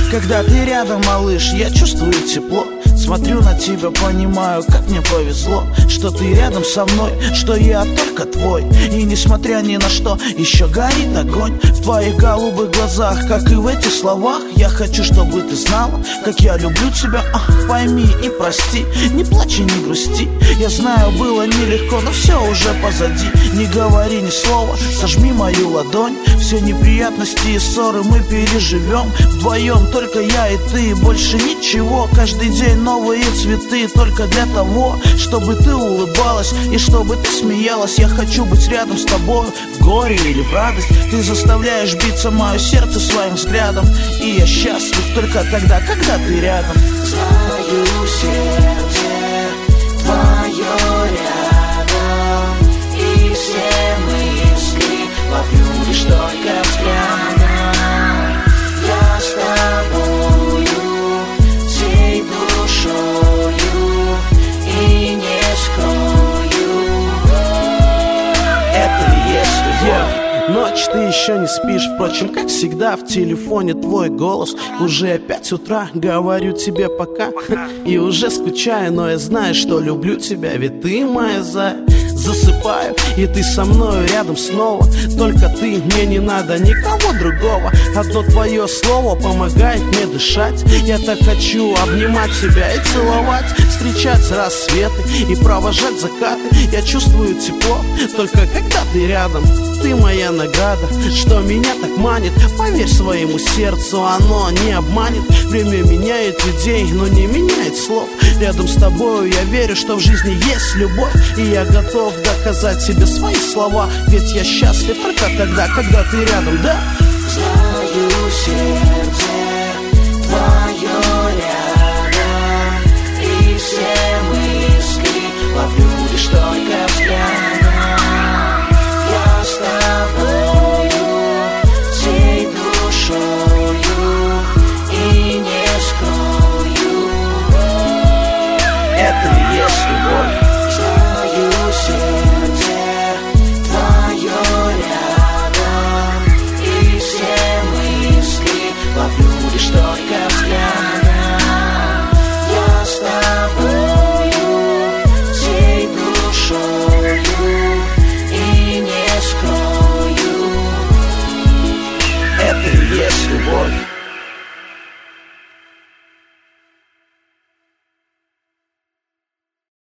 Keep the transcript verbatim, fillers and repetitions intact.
Когда ты рядом, малыш, я чувствую тепло. Смотрю на тебя, понимаю, как мне повезло, что ты рядом со мной, что я только твой. И несмотря ни на что, еще горит огонь в твоих голубых глазах, как и в этих словах. Я хочу, чтобы ты знала, как я люблю тебя. Ах, пойми и прости, не плачь и не грусти. Я знаю, было нелегко, но все уже позади. Не говори ни слова, сожми мою ладонь. Все неприятности и ссоры мы переживем вдвоем, только я и ты, больше ничего. Каждый день новые цветы, только для того, чтобы ты улыбалась и чтобы ты смеялась. Я хочу быть рядом с тобой в горе или в радость. Ты заставляешь биться мое сердце своим взглядом, и я счастлив только тогда, когда ты рядом. Знаю, сердце твое рядом, и все мысли ловлю лишь только взглядом. Я с тобою всей душою и не скрою. Это и есть любовь. Ночь, ты еще не спишь, впрочем, как всегда, в телефоне твой голос. Уже пять утра, говорю тебе пока. И уже скучаю, но я знаю, что люблю тебя, ведь ты моя зая. Засыпаю, и ты со мною рядом снова. Только ты, мне не надо никого другого. Одно твое слово помогает мне дышать. Я так хочу обнимать тебя и целовать, встречать рассветы и провожать закаты. Я чувствую тепло, только когда ты рядом. Ты моя награда, что меня так манит. Поверь своему сердцу, оно не обманет. Время меняет людей, но не меняет слов. Рядом с тобою я верю, что в жизни есть любовь, и я готов доказать себе свои слова. Ведь я счастлив только тогда, когда ты рядом, да? Знаю, сердце твое рядом, и все мысли ловлю лишь только взглядом. Я с тобою всей душою и не скрою. Это и есть любовь. Знаю, сердце твое рядом, и все мысли ловлю лишь только взглядом. Я с тобою всей душою и не скрою. Это и есть любовь.